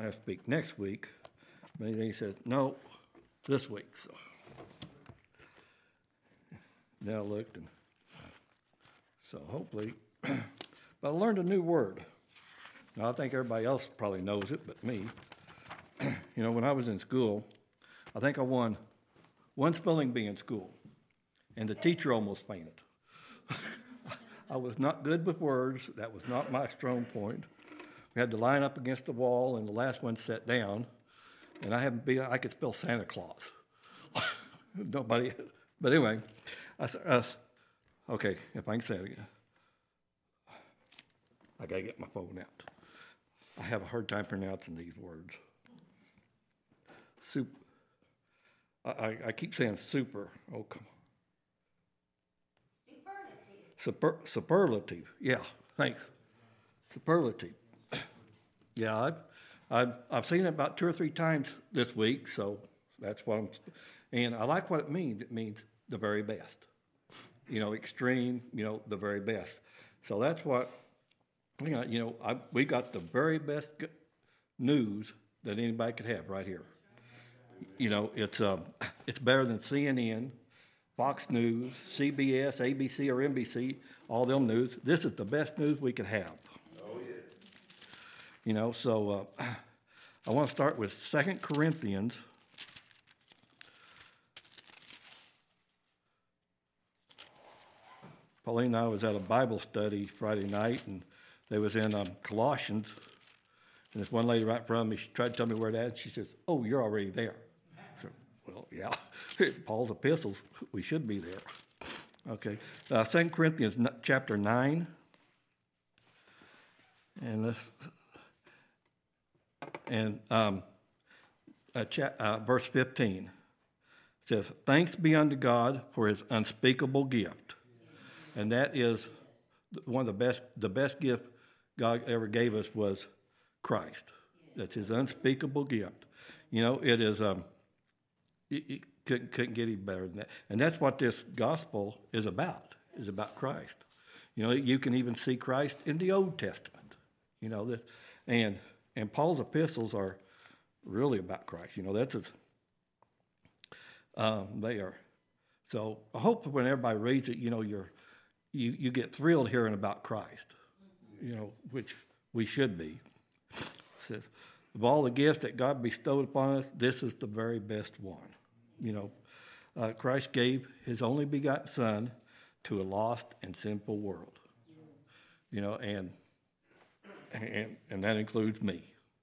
have to speak next week. But he said, no, this week. So now I looked, and so hopefully, but I learned a new word. Now, I think everybody else probably knows it, but me. When I was in school, I think I won one spelling bee in school, and the teacher almost fainted. I was not good with words. That was not my strong point. We had to line up against the wall, and the last one sat down, and I could spell Santa Claus. Nobody, but anyway, okay, if I can say it again. I got to get my phone out. I have a hard time pronouncing these words. I keep saying super. Oh, come on. Superlative. Yeah, thanks. Superlative. Yeah, I've seen it about 2 or 3 times this week, so that's what and I like what it means. It means the very best. Extreme, the very best. So that's what, we got the very best news that anybody could have right here. It's better than CNN, Fox News, CBS, ABC, or NBC, all them news. This is the best news we could have. Oh, yeah. So I want to start with 2 Corinthians. Pauline and I was at a Bible study Friday night, and they was in Colossians. And this one lady right in front of me, she tried to tell me where that is. She says, "Oh, you're already there." So, well, yeah, Paul's epistles, we should be there. Okay, 2 Corinthians chapter 9, and verse 15 says, "Thanks be unto God for his unspeakable gift." And that is one of the best gift God ever gave us was Christ. That's his unspeakable gift. It is, it couldn't get any better than that. And that's what this gospel is about Christ. You can even see Christ in the Old Testament. And Paul's epistles are really about Christ. They are. So I hope when everybody reads it, you get thrilled hearing about Christ, which we should be. It says, of all the gifts that God bestowed upon us, this is the very best one. Christ gave his only begotten Son to a lost and sinful world. And that includes me.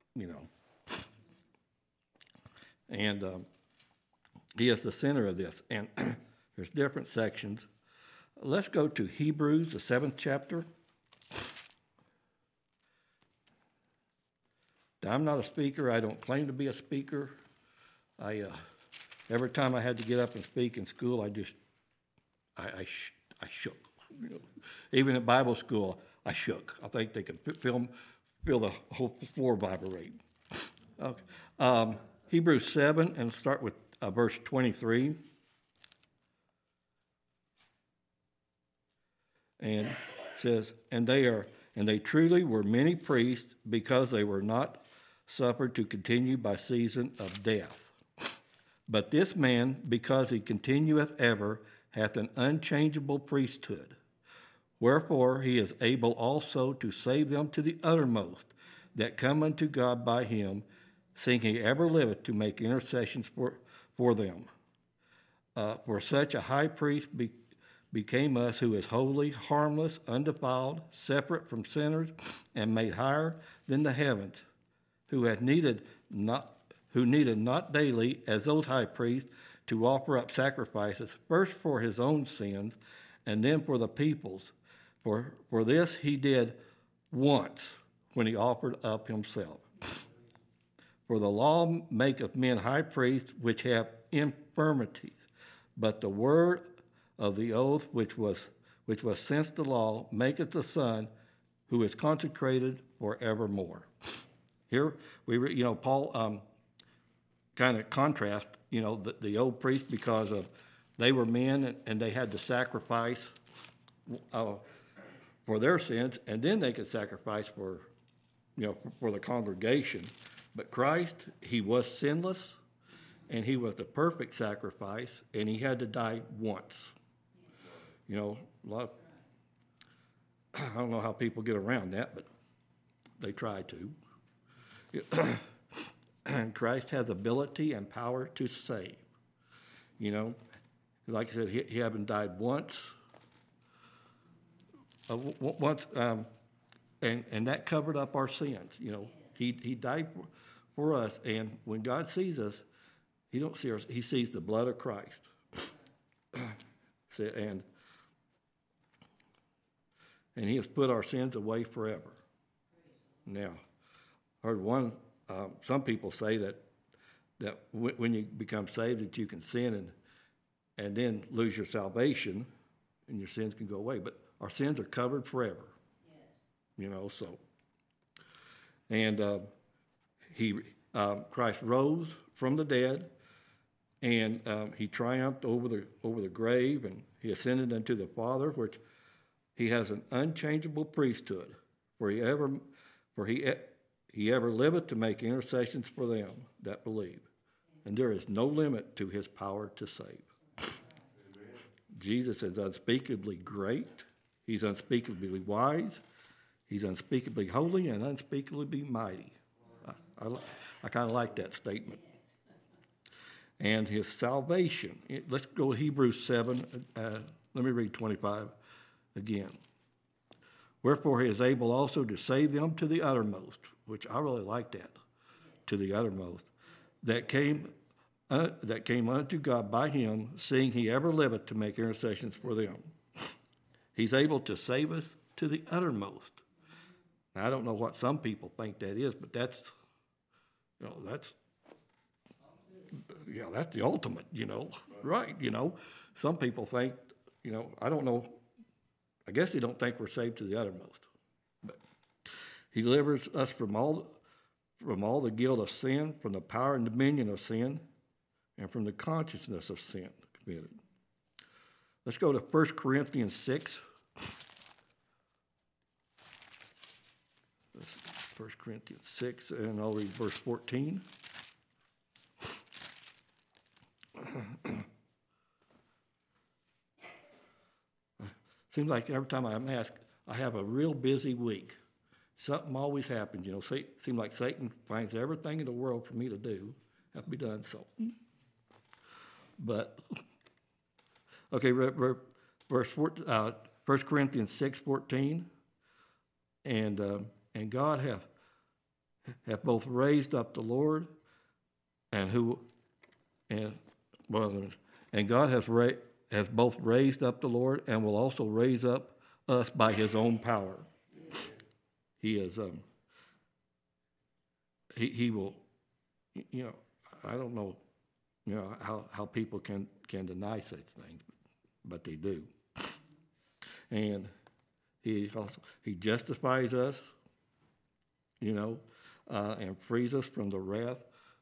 And he is the center of this. And there's different sections. Let's go to Hebrews, the 7th chapter. I'm not a speaker. I don't claim to be a speaker. Every time I had to get up and speak in school, I shook. Even at Bible school, I shook. I think they could feel the whole floor vibrate. Okay. Hebrews 7, and start with verse 23. And it says, and they truly were many priests, because they were not suffered to continue by season of death. But this man, because he continueth ever, hath an unchangeable priesthood. Wherefore he is able also to save them to the uttermost that come unto God by him, seeing he ever liveth to make intercessions for them. For such a high priest became us, who is holy, harmless, undefiled, separate from sinners, and made higher than the heavens, who needed not daily, as those high priests, to offer up sacrifices, first for his own sins, and then for the people's. For this he did once, when he offered up himself. For the law maketh men high priests which have infirmities, but the word of the oath which was since the law maketh the Son, who is consecrated forevermore. Here Paul kind of contrast the old priest, because they were men and they had to sacrifice for their sins, and then they could sacrifice for the congregation. But Christ, he was sinless, and he was the perfect sacrifice, and he had to die once. You know, I don't know how people get around that, but they try to. And Christ has ability and power to save. You know, like I said, he hadn't died once. And that covered up our sins. You know, he died for us, and when God sees us, he don't see us. He sees the blood of Christ. and he has put our sins away forever. Now, I heard some people say that when you become saved, that you can sin and then lose your salvation, and your sins can go away. But our sins are covered forever. Yes. You know, so. And Christ rose from the dead, and he triumphed over the grave, and he ascended unto the Father, which he has an unchangeable priesthood, for he ever liveth to make intercessions for them that believe. And there is no limit to his power to save. Amen. Jesus is unspeakably great. He's unspeakably wise. He's unspeakably holy and unspeakably mighty. I kind of like that statement. And his salvation. Let's go to Hebrews 7. Let me read 25 again. Wherefore he is able also to save them to the uttermost, which I really like that, to the uttermost, that came unto God by him, seeing he ever liveth to make intercessions for them. He's able to save us to the uttermost. Now, I don't know what some people think that is, but that's the ultimate, right? Some people think, I don't know. I guess they don't think we're saved to the uttermost. But he delivers us from all the guilt of sin, from the power and dominion of sin, and from the consciousness of sin committed. Let's go to 1 Corinthians 6. 1 Corinthians 6, and I'll read verse 14. Seems like every time I'm asked, I have a real busy week. Something always happens, Seems like Satan finds everything in the world for me to do, have to be done. So, but okay, verse 1 Corinthians 6:14, and God hath both raised up the Lord, and God has both raised up the Lord and will also raise up us by his own power. He is, he will, I don't know, how people can deny such things, but they do. And he justifies us, and frees us from the wrath.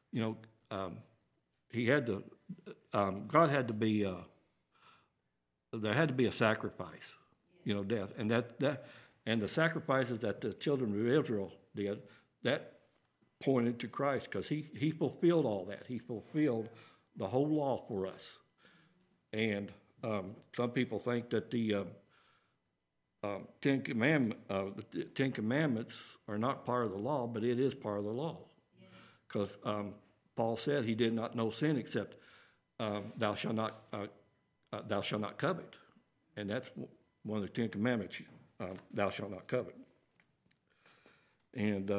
God had to be, there had to be a sacrifice, death. And the sacrifices that the children of Israel did, that pointed to Christ, because he fulfilled all that. He fulfilled the whole law for us. And some people think that the Ten Commandments are not part of the law, but it is part of the law. Because Paul said he did not know sin except thou shalt not covet. And that's one of the Ten Commandments, thou shalt not covet. And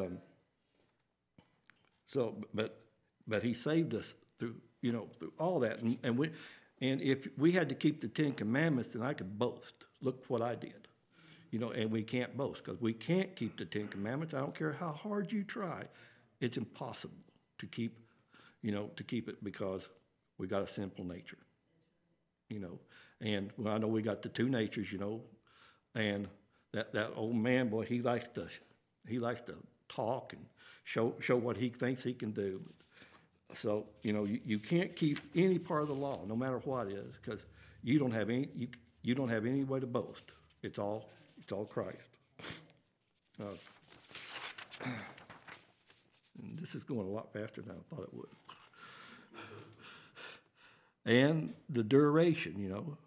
but he saved us through all that. And if we had to keep the Ten Commandments, then I could boast. Look what I did. And we can't boast because we can't keep the Ten Commandments. I don't care how hard you try. It's impossible to keep it because we got a sinful nature. And I know we got the two natures, and that old man, boy, he likes to talk and show what he thinks he can do. So, you can't keep any part of the law, no matter what it is, because you don't have any way to boast. It's all Christ. And this is going a lot faster than I thought it would. And the duration,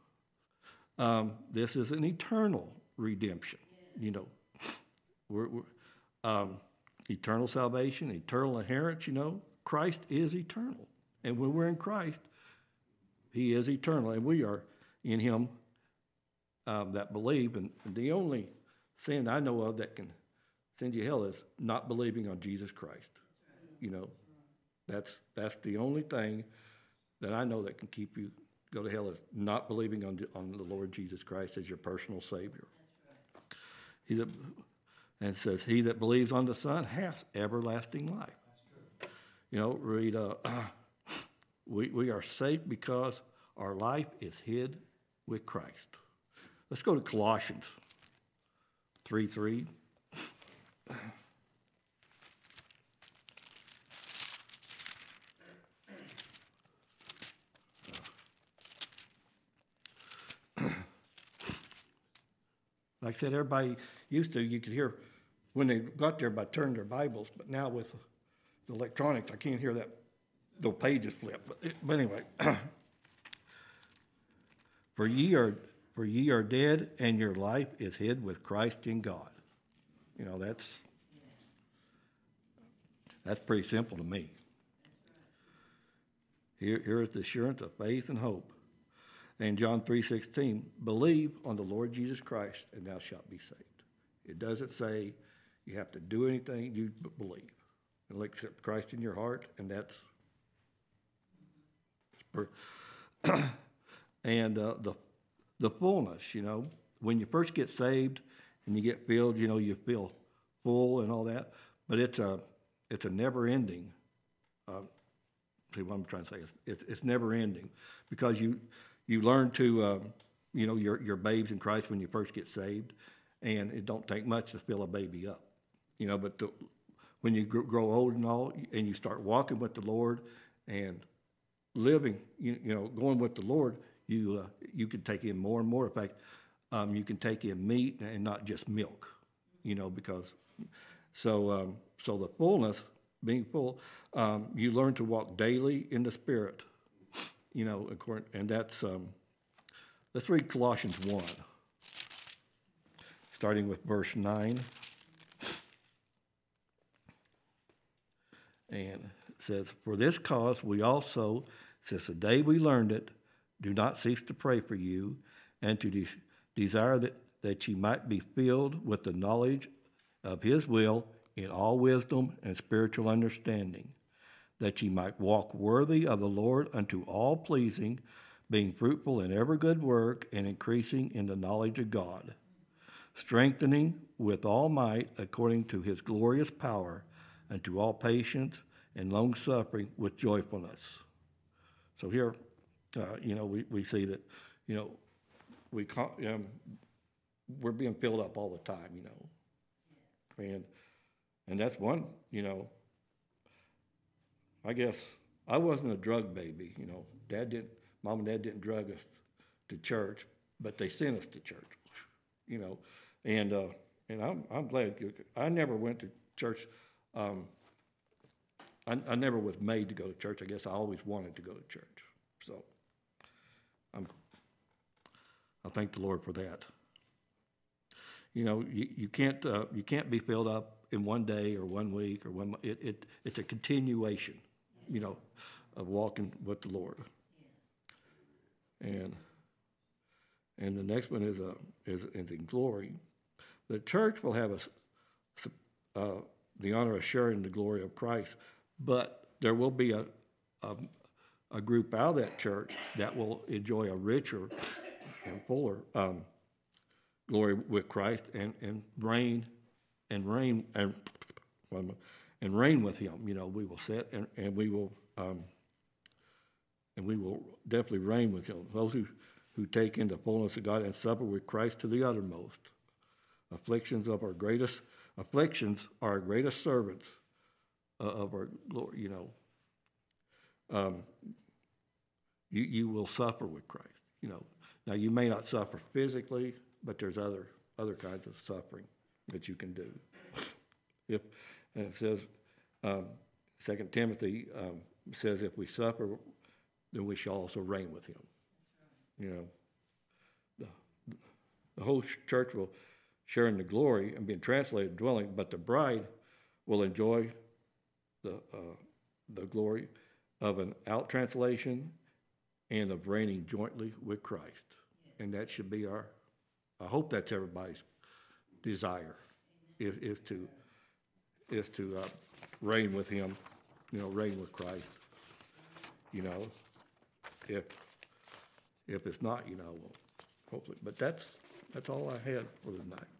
this is an eternal redemption, We're eternal salvation, eternal inheritance, Christ is eternal. And when we're in Christ, he is eternal, and we are in him that believe. And the only sin I know of that can send you to hell is not believing on Jesus Christ. That's the only thing that I know that can keep you go to hell is not believing on the Lord Jesus Christ as your personal Savior. And it says, he that believes on the Son hath everlasting life. Read, we are safe because our life is hid with Christ. Let's go to Colossians 3:3. Like I said, everybody used to, you could hear when they got there by turning their Bibles, but now with the electronics, I can't hear that, the pages flip. But anyway, for ye are dead, and your life is hid with Christ in God. That's pretty simple to me. Here is the assurance of faith and hope. And John 3:16, believe on the Lord Jesus Christ, and thou shalt be saved. It doesn't say you have to do anything, you believe. And accept Christ in your heart, and that's... and the fullness, when you first get saved and you get filled, you feel full and all that, but it's a never-ending. See what I'm trying to say? It's never-ending, because you learn to, you're babes in Christ when you first get saved, and it don't take much to fill a baby up, but when you grow old and all, and you start walking with the Lord and living, going with the Lord, you can take in more and more. In fact, you can take in meat and not just milk, because so the fullness, being full, you learn to walk daily in the Spirit, and that's let's read Colossians 1, starting with verse 9. And it says, for this cause we also, since the day we learned it, do not cease to pray for you, and to desire that ye might be filled with the knowledge of his will in all wisdom and spiritual understanding, that ye might walk worthy of the Lord unto all pleasing, being fruitful in every good work, and increasing in the knowledge of God, strengthening with all might according to his glorious power, unto all patience and long-suffering with joyfulness. So here, we see that, we're being filled up all the time, and that's one, I guess I wasn't a drug baby, Mom and Dad didn't drug us to church, but they sent us to church, and I'm glad. I never went to church. I never was made to go to church. I guess I always wanted to go to church. So I thank the Lord for that. You can't be filled up in one day or 1 week or 1 month. It's a continuation, of walking with the Lord. And the next one is in glory. The church will have the honor of sharing the glory of Christ, but there will be a group out of that church that will enjoy a richer and fuller glory with Christ and reign with Him. We will sit and we will definitely reign with Him. Those who take in the fullness of God and suffer with Christ to the uttermost. Afflictions are our greatest servants of our glory. You will suffer with Christ. Now you may not suffer physically, but there's other kinds of suffering that you can do. And it says, 2 Timothy says if we suffer, then we shall also reign with him. You know, the whole church will share in the glory and being translated dwelling, but the bride will enjoy the glory of an out translation and of reigning jointly with Christ. And that should be I hope that's everybody's desire, is to reign with him, reign with Christ. If it's not, hopefully. But that's all I had for tonight.